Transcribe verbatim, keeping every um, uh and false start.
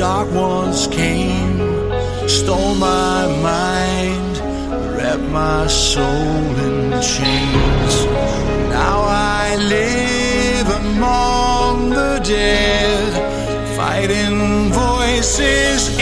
dark ones came, stole my mind, wrapped my soul in chains. Now I live among the dead, fighting voices